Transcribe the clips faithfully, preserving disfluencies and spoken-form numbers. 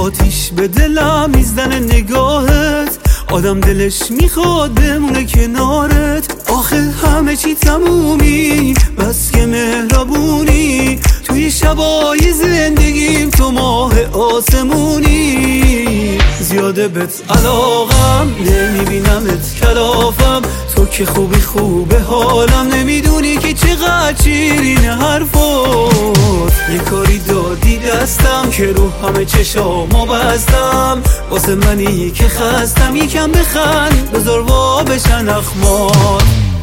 آتیش به دلم میزنه نگاهت، آدم دلش میخواد بمونه کنارت. آخه همه چی تمومی بس که مهربونی، توی شبای زندگیم تو ماه آسمونی. زیاده بهت علاقم نمیبینمت کلافم، تو که خوبی خوبه حالم، نمیدونی که چقدر شیرین حرفات. یه کاری دادی دستم که رو همه چشامو بستم، واسه منی که خستم یکم بخند بذار وا بشن اخمات.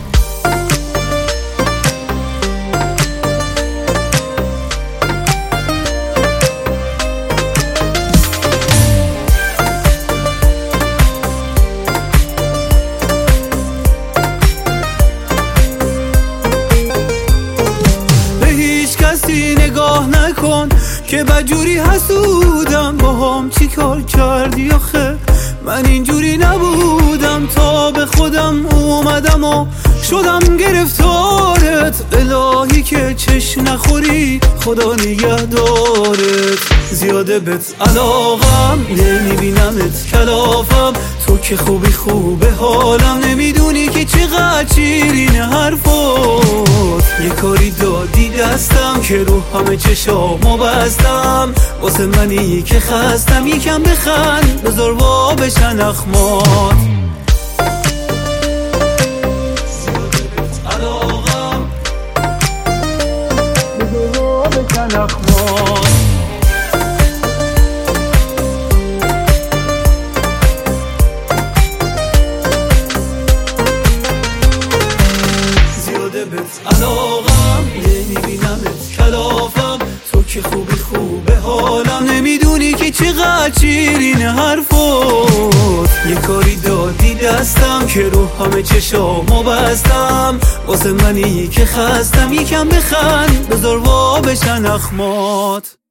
نگاه نکن که بدجوری حسودم، با هم چی کار کردی آخه؟ من اینجوری نبودم، تا به خودم اومدم و شدم گرفتارت. الهی که چش نخوری خدا نگهدارت. زیاده بهت علاقم نمیبینمت کلافم، تو که خوبی خوبه حالم، نمیدونی که چقدر شیرین حرفات. یه کاری دادی دستم که رو همه چشامو بستم، واسه منی که خستم یکم بخند بذار وا بشن اخمات. زیاده بهت علاقم بذار وا بشن اخمات. علاقم نمیبینمت کلافم، تو که خوبی خوبه حالم، نمیدونی که چقدر شیرین حرفات. یه کاری دادی دستم که رو همه چشامو بستم، واسه منی که خستم یکم بخند بذار وا بشن اخمات.